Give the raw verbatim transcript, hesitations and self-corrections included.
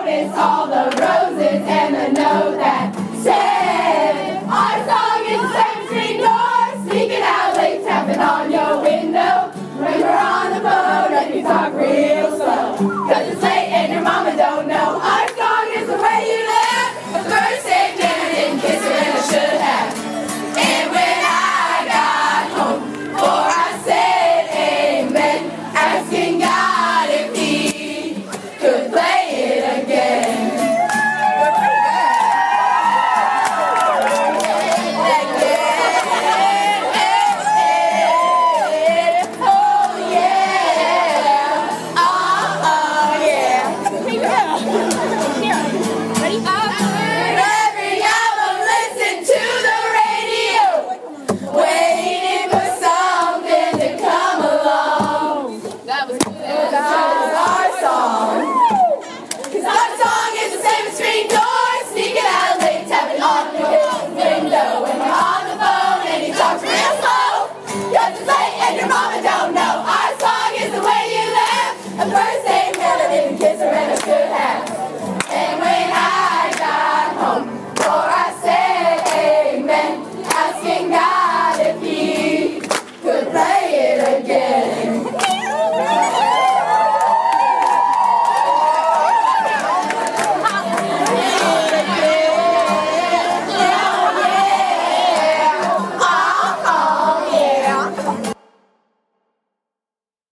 notice all the roses and the note that said, our song is the same screen door, sneaking out late, tapping on your window. When we're on the phone and you talk real slow, cause it's late and your mama don't know. Our song is the way you live. The first day dinner didn't kiss her and I should have. And when I got home, for I said amen, asking God if he could play it again. Your mama don't know our song is the way you live. A first name, never didn't kiss her and a good.